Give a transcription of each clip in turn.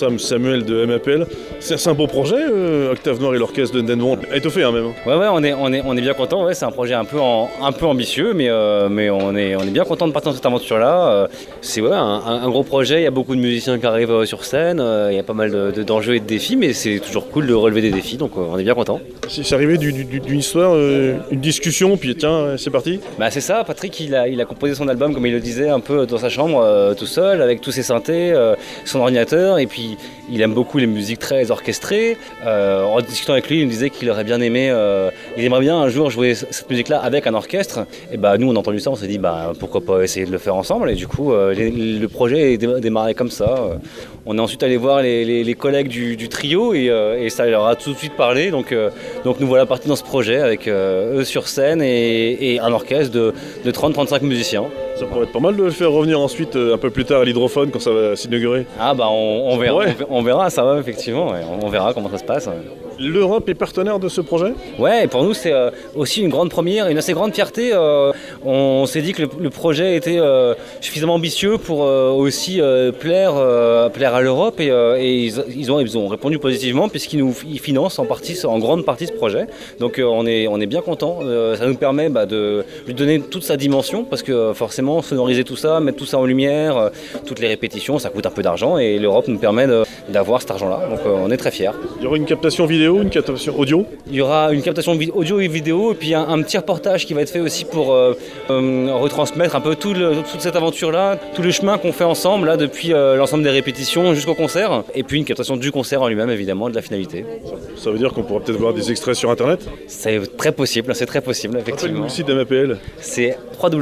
Sam Samuel de MAPL. C'est un beau projet, Octave Noir et l'orchestre de Denvent, étoffé même. Ouais, on est bien content. Ouais, c'est un projet un peu ambitieux, mais on est bien content de partir dans cette aventure-là. C'est un gros projet. Il y a beaucoup de musiciens qui arrivent sur scène. Il y a pas mal d'enjeux et de défis, mais c'est toujours cool de relever des défis. Donc on est bien content. C'est arrivé d'une histoire, une discussion, puis tiens, c'est parti. Bah c'est ça. Patrick, il a composé son album, comme il le disait, un peu dans sa chambre, tout seul, avec tous ses synthés, son ordinateur, et puis il aime beaucoup les musiques très orchestrées. En discutant avec lui, il me disait qu'il aurait bien aimé, il aimerait bien un jour jouer cette musique-là avec un orchestre. Et bah nous, on a entendu ça, on s'est dit pourquoi pas essayer de le faire ensemble. Et du coup, le projet est démarré comme ça. On est ensuite allé voir les collègues du trio et ça leur a tout de suite parlé. Donc nous voilà partis dans ce projet avec eux sur scène et un orchestre de 30-35 musiciens. Ça pourrait être pas mal de le faire revenir ensuite un peu plus tard à l'hydrophone quand ça va s'inaugurer. Ah bah on verra, ça va effectivement, ouais. On verra comment ça se passe. L'Europe est partenaire de ce projet ? Ouais, et pour nous c'est aussi une grande première, une assez grande fierté. On s'est dit que le projet était suffisamment ambitieux pour aussi plaire à l'Europe et ils ont répondu positivement puisqu'ils financent en grande partie ce projet. Donc on est bien content. Ça nous permet de lui donner toute sa dimension parce que forcément sonoriser tout ça, mettre tout ça en lumière, toutes les répétitions, ça coûte un peu d'argent et l'Europe nous permet d'avoir cet argent-là. Donc on est très fiers. Il y aura une captation vidéo, une captation audio ? Il y aura une captation audio et vidéo et puis un petit reportage qui va être fait aussi pour retransmettre un peu toute cette aventure-là, tout le chemin qu'on fait ensemble là, depuis l'ensemble des répétitions jusqu'au concert. Et puis une captation du concert en lui-même évidemment, de la finalité. Ça veut dire qu'on pourra peut-être voir des extraits sur internet ? C'est très possible effectivement. Le site de MAPL ?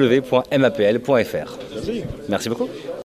C'est www.mapl.fr. Merci. Merci beaucoup.